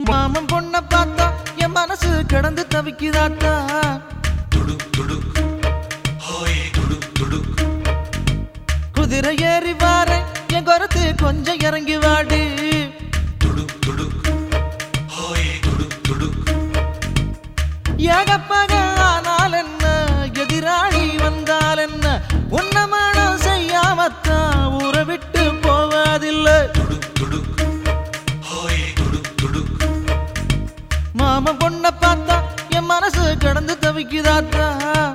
மாமன் பொண்ண பார்த்தா என் மனசு கிடந்து தவிக்குதாத்தா. குதிரை ஏறி வார என் குரத்து கொஞ்சம் இறங்கி வாடி. ஏகப்பக ஆனால் என்ன, எதிராளி வந்தால் என்ன, உன்னமானம் செய்யாமத்தான் ஊரை விட்டு போவதில்லை. மாமன் பொண்ண பார்த்தா என் மனசு கிடந்து தவிக்குதாத்தா.